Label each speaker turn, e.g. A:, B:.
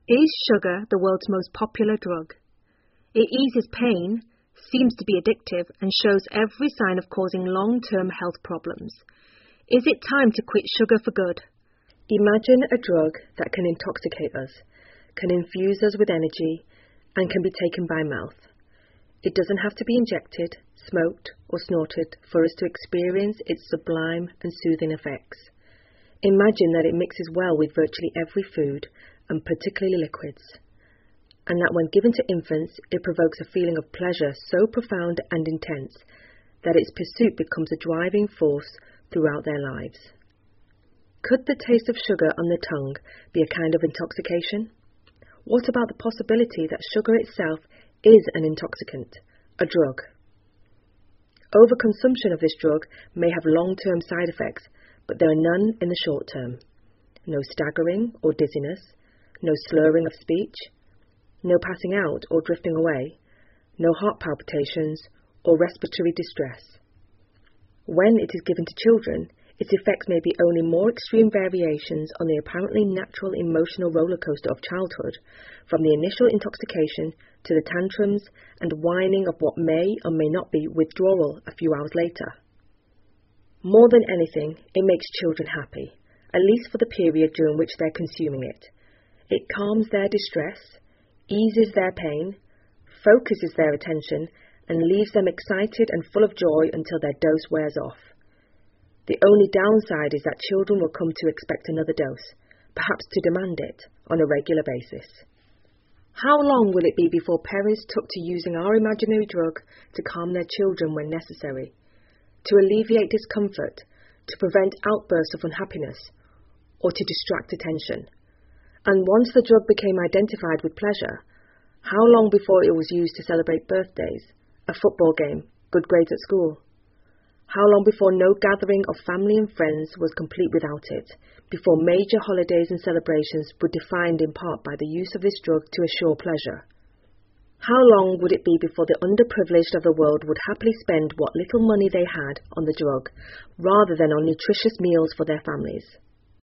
A: Is sugar the world's most popular drug? It eases pain, seems to be addictive, and shows every sign of causing long-term health problems. Is it time to quit sugar for good?
B: Imagine a drug that can intoxicate us, can infuse us with energy, and can be taken by mouth. It doesn't have to be injected, smoked, or snorted for us to experience its sublime and soothing effects. Imagine that it mixes well with virtually every food, and particularly liquids, and that when given to infants, it provokes a feeling of pleasure so profound and intense that its pursuit becomes a driving force throughout their lives. Could the taste of sugar on the tongue be a kind of intoxication? What about the possibility that sugar itself is an intoxicant, a drug? Overconsumption of this drug may have long-term side effects, but there are none in the short term. No staggering or dizziness, no slurring of speech, no passing out or drifting away, no heart palpitations or respiratory distress. When it is given to children, its effects may be only more extreme variations on the apparently natural emotional roller coaster of childhood, from the initial intoxication to the tantrums and whining of what may or may not be withdrawal a few hours later. More than anything, it makes children happy, at least for the period during which they're consuming it. It calms their distress, eases their pain, focuses their attention, and leaves them excited and full of joy until their dose wears off. The only downside is that children will come to expect another dose, perhaps to demand it, on a regular basis. How long will it be before parents took to using our imaginary drug to calm their children when necessary, to alleviate discomfort, to prevent outbursts of unhappiness, or to distract attention? And once the drug became identified with pleasure, how long before it was used to celebrate birthdays, a football game, good grades at school? How long before no gathering of family and friends was complete without it, before major holidays and celebrations were defined in part by the use of this drug to assure pleasure? How long would it be before the underprivileged of the world would happily spend what little money they had on the drug, rather than on nutritious meals for their families?